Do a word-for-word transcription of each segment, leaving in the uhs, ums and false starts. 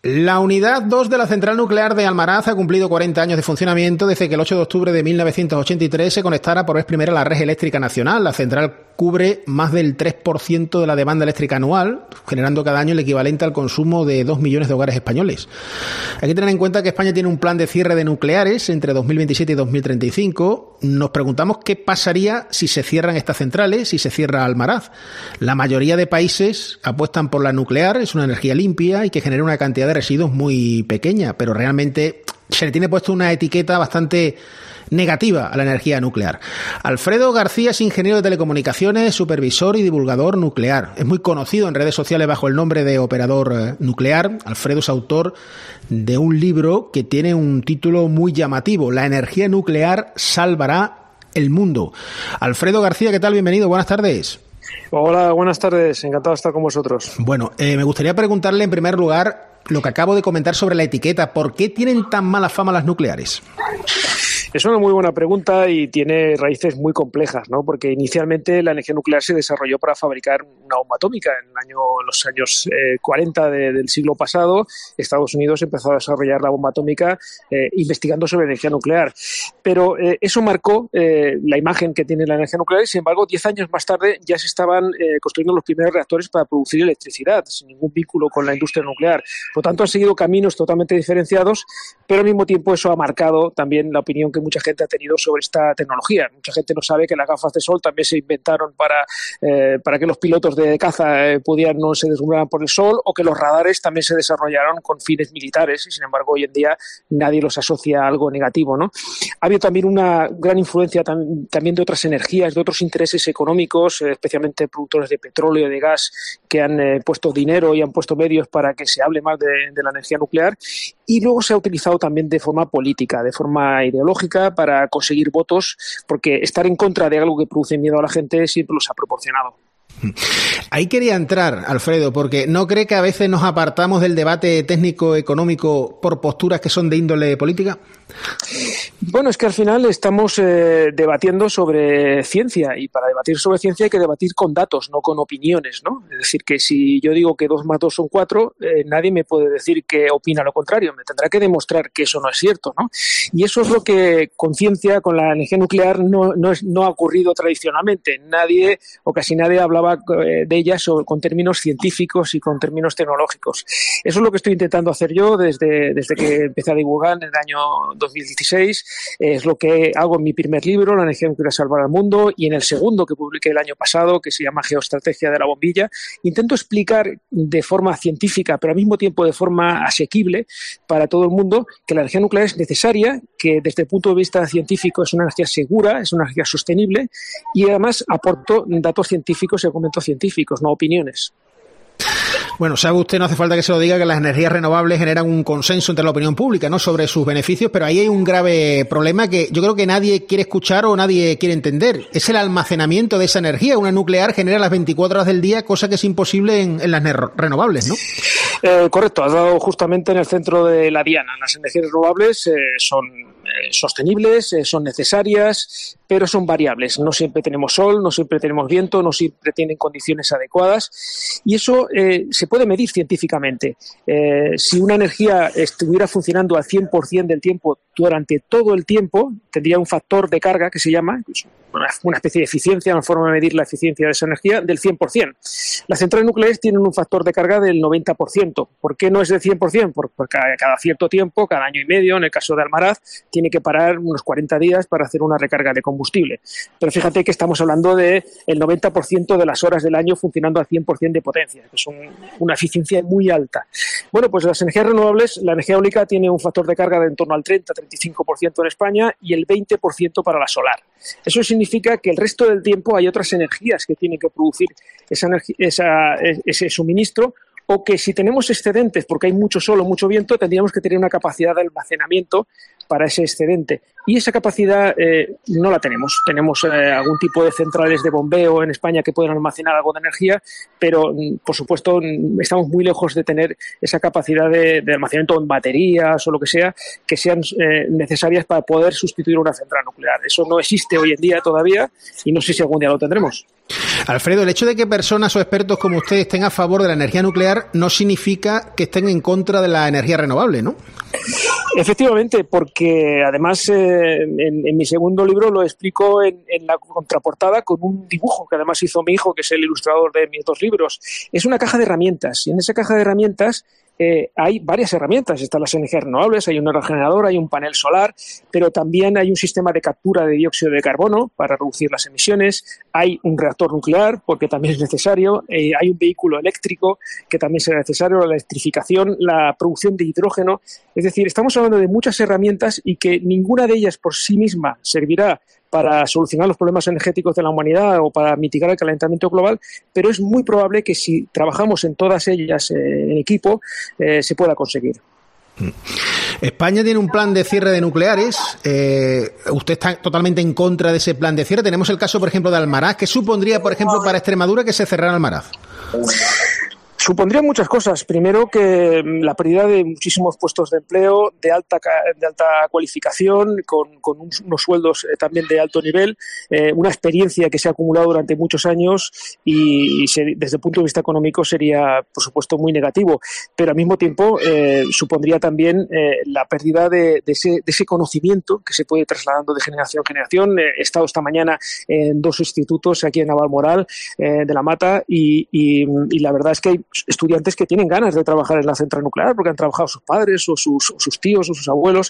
La unidad dos de la central nuclear de Almaraz ha cumplido cuarenta años de funcionamiento desde que el ocho de octubre de mil novecientos ochenta y tres se conectara por vez primera a la red eléctrica nacional. La central cubre más del tres por ciento de la demanda eléctrica anual, generando cada año el equivalente al consumo de dos millones de hogares españoles. Hay que tener en cuenta que España tiene un plan de cierre de nucleares entre dos mil veintisiete y dos mil treinta y cinco. Nos preguntamos qué pasaría si se cierran estas centrales, si se cierra Almaraz. La mayoría de países apuestan por la nuclear, es una energía limpia y que genera una cantidad de residuos muy pequeña, pero realmente se le tiene puesto una etiqueta bastante negativa a la energía nuclear. Alfredo García es ingeniero de telecomunicaciones, supervisor y divulgador nuclear. Es muy conocido en redes sociales bajo el nombre de Operador Nuclear. Alfredo es autor de un libro que tiene un título muy llamativo: La energía nuclear salvará el mundo. Alfredo García, ¿qué tal? Bienvenido, buenas tardes. Hola, buenas tardes, encantado de estar con vosotros. Bueno, eh, me gustaría preguntarle en primer lugar lo que acabo de comentar sobre la etiqueta. ¿Por qué tienen tan mala fama las nucleares? Es una muy buena pregunta y tiene raíces muy complejas, ¿no? Porque inicialmente la energía nuclear se desarrolló para fabricar una bomba atómica. En el año, los años eh, cuarenta de, del siglo pasado, Estados Unidos empezó a desarrollar la bomba atómica eh, investigando sobre energía nuclear. Pero eh, eso marcó eh, la imagen que tiene la energía nuclear y, sin embargo, diez años más tarde ya se estaban eh, construyendo los primeros reactores para producir electricidad, sin ningún vínculo con la industria nuclear. Por lo tanto, han seguido caminos totalmente diferenciados, pero al mismo tiempo eso ha marcado también la opinión que mucha gente ha tenido sobre esta tecnología. Mucha gente no sabe que las gafas de sol también se inventaron para, eh, para que los pilotos de caza eh, pudieran no se deslumbraran por el sol, o que los radares también se desarrollaron con fines militares y, sin embargo, hoy en día nadie los asocia a algo negativo, ¿no? Ha habido también una gran influencia tam- también de otras energías, de otros intereses económicos, eh, especialmente productores de petróleo, de gas, que han eh, puesto dinero y han puesto medios para que se hable más de, de la energía nuclear. Y luego se ha utilizado también de forma política, de forma ideológica, para conseguir votos, porque estar en contra de algo que produce miedo a la gente siempre los ha proporcionado. Ahí quería entrar, Alfredo, porque ¿no cree que a veces nos apartamos del debate técnico-económico por posturas que son de índole política? Bueno, es que al final estamos eh, debatiendo sobre ciencia, y para debatir sobre ciencia hay que debatir con datos, no con opiniones, ¿no? Es decir, que si yo digo que dos más dos son cuatro, eh, nadie me puede decir que opina lo contrario, me tendrá que demostrar que eso no es cierto, ¿no? Y eso es lo que con ciencia, con la energía nuclear, no, no, es, no ha ocurrido tradicionalmente. Nadie o casi nadie hablaba de ella sobre, con términos científicos y con términos tecnológicos. Eso es lo que estoy intentando hacer yo desde, desde que empecé a divulgar en el año dos mil dieciséis. Es lo que hago en mi primer libro, La energía nuclear salvará al mundo, y en el segundo que publiqué el año pasado, que se llama Geoestrategia de la bombilla. Intento explicar de forma científica, pero al mismo tiempo de forma asequible para todo el mundo, que la energía nuclear es necesaria, que desde el punto de vista científico es una energía segura, es una energía sostenible, y además aporto datos científicos y argumentos científicos, no opiniones. Bueno, sabe usted, no hace falta que se lo diga, que las energías renovables generan un consenso entre la opinión pública, ¿no?, sobre sus beneficios, pero ahí hay un grave problema que yo creo que nadie quiere escuchar o nadie quiere entender. Es el almacenamiento de esa energía. Una nuclear genera las veinticuatro horas del día, cosa que es imposible en, en las renovables, ¿no? Eh, correcto, has dado justamente en el centro de la diana. Las energías renovables eh, son eh, sostenibles, eh, son necesarias, pero son variables. No siempre tenemos sol, no siempre tenemos viento, no siempre tienen condiciones adecuadas, y eso eh, se puede medir científicamente. Eh, si una energía estuviera funcionando al cien por ciento del tiempo durante todo el tiempo, tendría un factor de carga que se llama, una, una especie de eficiencia, una forma de medir la eficiencia de esa energía, del cien por ciento. Las centrales nucleares tienen un factor de carga del noventa por ciento. ¿Por qué no es del cien por ciento? Porque cada cierto tiempo, cada año y medio, en el caso de Almaraz, tiene que parar unos cuarenta días para hacer una recarga de combustible. Pero fíjate que estamos hablando del noventa por ciento de las horas del año funcionando al cien por ciento de potencia, que es un, una eficiencia muy alta. Bueno, pues las energías renovables, la energía eólica tiene un factor de carga de en torno al treinta a treinta y cinco por ciento en España y el veinte por ciento para la solar. Eso significa que el resto del tiempo hay otras energías que tienen que producir esa energía, esa, ese suministro, o que si tenemos excedentes, porque hay mucho sol o mucho viento, tendríamos que tener una capacidad de almacenamiento para ese excedente. Y esa capacidad eh, no la tenemos. Tenemos eh, algún tipo de centrales de bombeo en España que pueden almacenar algo de energía, pero, por supuesto, estamos muy lejos de tener esa capacidad de, de almacenamiento en baterías o lo que sea, que sean eh, necesarias para poder sustituir una central nuclear. Eso no existe hoy en día todavía y no sé si algún día lo tendremos. Alfredo, el hecho de que personas o expertos como usted estén a favor de la energía nuclear no significa que estén en contra de la energía renovable, ¿no? Efectivamente, porque además eh, en, en mi segundo libro lo explico en, en la contraportada con un dibujo que además hizo mi hijo, que es el ilustrador de mis dos libros. Es una caja de herramientas, y en esa caja de herramientas Eh, hay varias herramientas. Están las energías renovables, hay un aerogenerador, hay un panel solar, pero también hay un sistema de captura de dióxido de carbono para reducir las emisiones, hay un reactor nuclear, porque también es necesario, eh, hay un vehículo eléctrico que también será necesario, la electrificación, la producción de hidrógeno. Es decir, estamos hablando de muchas herramientas y que ninguna de ellas por sí misma servirá para solucionar los problemas energéticos de la humanidad o para mitigar el calentamiento global, pero es muy probable que si trabajamos en todas ellas eh, en equipo, eh, se pueda conseguir. España tiene un plan de cierre de nucleares. Eh, usted está totalmente en contra de ese plan de cierre. Tenemos el caso, por ejemplo, de Almaraz. ¿Qué supondría, por ejemplo, para Extremadura que se cerrara Almaraz? Supondría muchas cosas. Primero, que la pérdida de muchísimos puestos de empleo de alta de alta cualificación, con, con unos sueldos eh, también de alto nivel, eh, una experiencia que se ha acumulado durante muchos años y, y se, desde el punto de vista económico sería, por supuesto, muy negativo. Pero al mismo tiempo eh, supondría también eh, la pérdida de, de, ese, de ese conocimiento que se puede ir trasladando de generación en generación. Eh, he estado esta mañana en dos institutos aquí en Navalmoral eh, de La Mata y, y, y la verdad es que hay estudiantes que tienen ganas de trabajar en la central nuclear porque han trabajado sus padres o sus, o sus tíos o sus abuelos,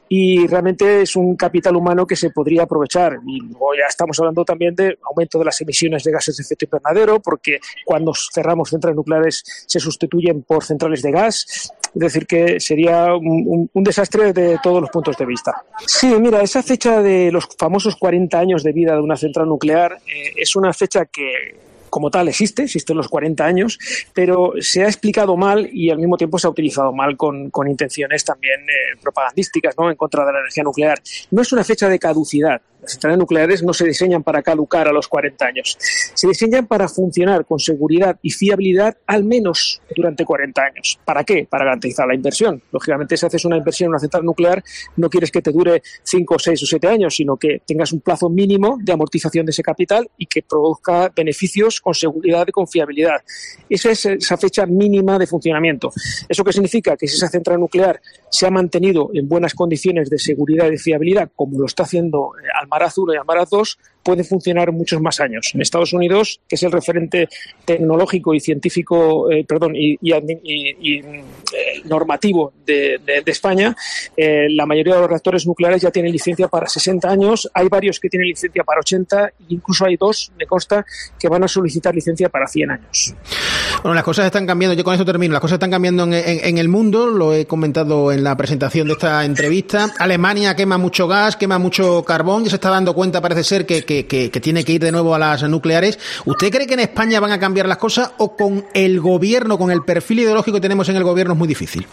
y realmente es un capital humano que se podría aprovechar. Y luego ya estamos hablando también de aumento de las emisiones de gases de efecto invernadero, porque cuando cerramos centrales nucleares se sustituyen por centrales de gas. Es decir, que sería un, un, un desastre de todos los puntos de vista. Sí, mira, esa fecha de los famosos cuarenta años de vida de una central nuclear eh, es una fecha que como tal existe, existen los cuarenta años, pero se ha explicado mal y al mismo tiempo se ha utilizado mal con, con intenciones también eh, propagandísticas, ¿no?, en contra de la energía nuclear. No es una fecha de caducidad. Las centrales nucleares no se diseñan para caducar a los cuarenta años. Se diseñan para funcionar con seguridad y fiabilidad al menos durante cuarenta años. ¿Para qué? Para garantizar la inversión. Lógicamente, si haces una inversión en una central nuclear, no quieres que te dure cinco, seis o siete años, sino que tengas un plazo mínimo de amortización de ese capital y que produzca beneficios con seguridad y con fiabilidad. Esa es esa fecha mínima de funcionamiento. ¿Eso qué significa? Que si esa central nuclear se ha mantenido en buenas condiciones de seguridad y de fiabilidad, como lo está haciendo Almaraz uno y Almaraz dos, puede funcionar muchos más años. En Estados Unidos, que es el referente tecnológico y científico, eh, perdón, y, y, y, y eh, normativo de, de, de España, eh, la mayoría de los reactores nucleares ya tienen licencia para sesenta años, hay varios que tienen licencia para ochenta, e incluso hay dos, me consta, que van a solicitar licencia para cien años. Bueno, las cosas están cambiando, yo con esto termino, las cosas están cambiando en, en, en el mundo, lo he comentado en la presentación de esta entrevista. Alemania quema mucho gas, quema mucho carbón, ya se está dando cuenta, parece ser, que, que, que, que tiene que ir de nuevo a las nucleares. ¿Usted cree que en España van a cambiar las cosas o con el gobierno, con el perfil ideológico que tenemos en el gobierno es muy difícil?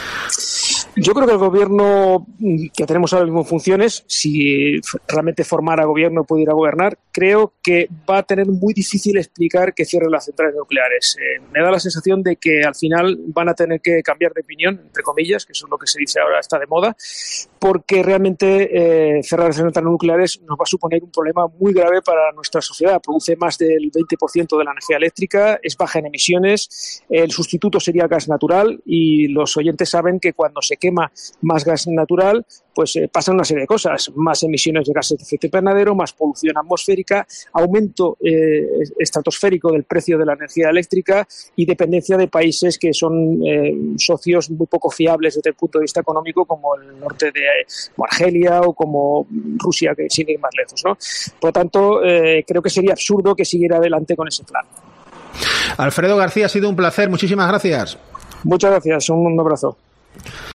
Yo creo que el gobierno que tenemos ahora mismo en funciones, si realmente formara gobierno y pudiera gobernar, creo que va a tener muy difícil explicar que cierren las centrales nucleares. Eh, me da la sensación de que al final van a tener que cambiar de opinión, entre comillas, que eso es lo que se dice ahora, está de moda, porque realmente eh, cerrar las centrales nucleares nos va a suponer un problema muy grave para nuestra sociedad. Produce más del veinte por ciento de la energía eléctrica, es baja en emisiones, el sustituto sería gas natural y los oyentes saben que cuando se quema más gas natural, pues eh, pasan una serie de cosas, más emisiones de gases de efecto invernadero, más polución atmosférica, aumento eh, estratosférico del precio de la energía eléctrica y dependencia de países que son eh, socios muy poco fiables desde el punto de vista económico, como el norte de como Argelia o como Rusia, que sigue más lejos, ¿no? Por lo tanto, eh, creo que sería absurdo que siguiera adelante con ese plan. Alfredo García, ha sido un placer, muchísimas gracias. Muchas gracias, un, un abrazo.